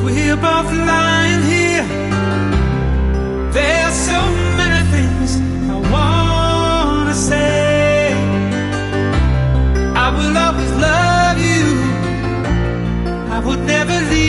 we're both lying here. There's so many things I wanna say. I will always love you, I would never leave